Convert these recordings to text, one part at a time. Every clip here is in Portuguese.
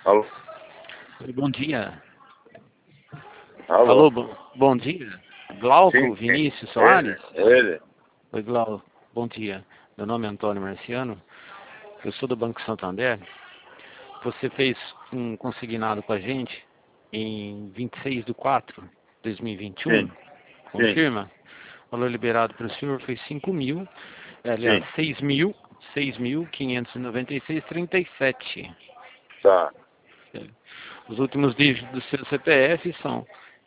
Alô? Oi, bom dia. Alô? Alô, bom dia. Glauco Sim, Vinícius Soares? ele. Oi, Glauco, bom dia. Meu nome é Antônio Marciano, eu sou do Banco Santander. Você fez um consignado com a gente em 26/4/2021, Sim, sim, confirma? O valor liberado para o senhor foi 5.000, aliás, sim. 6.596,37. Tá. Os últimos dígitos do seu CPF são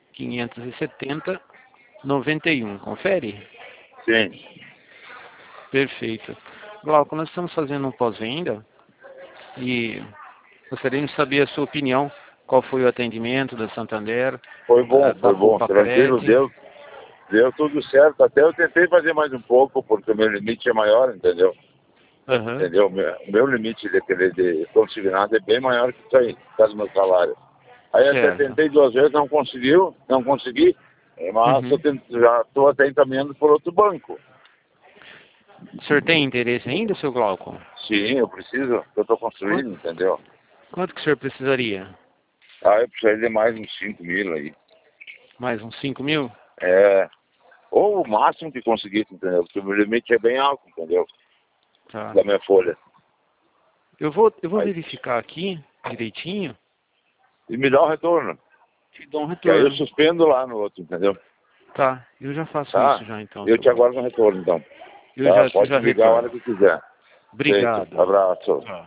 570,91. Confere? Sim. Perfeito. Glauco, nós estamos fazendo um pós-venda e gostaríamos de saber a sua opinião. Qual foi o atendimento da Santander, Foi bom, da foi bom. Tranquilo, Culpacred? deu tudo certo. Até eu tentei fazer mais um pouco, porque o meu limite é maior, entendeu? Aham, Entendeu? O meu limite de consignado é bem maior que isso aí, por causa do meu salário. Aí até certo. tentei 2 vezes, não consegui, mas Uhum. já estou até encaminhando por outro banco. O senhor tem interesse ainda, seu Glauco? Sim, eu preciso, eu estou construindo, Quanto, entendeu? quanto que o senhor precisaria? Eu precisaria de mais uns 5.000 aí. Mais uns 5.000? É, ou o máximo que conseguisse, entendeu? Porque o meu limite é bem alto, entendeu? Tá. Da minha folha. Eu vou Aí, verificar aqui direitinho e me dá o retorno. e dou um Que aí eu retorno. suspendo lá no outro, entendeu? Tá, eu já faço Tá? isso já então, Eu seu te aguardo Glauco. no retorno, então. Eu já, Tá? eu Pode já me ligar a hora retorno. que quiser. Feito. Obrigado. Abraço. Tá.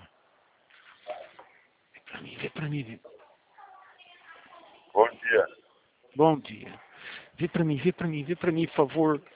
Vê pra mim, vê pra mim. Bom dia. Bom dia. Vê pra mim, vê pra mim, vê pra mim, por favor.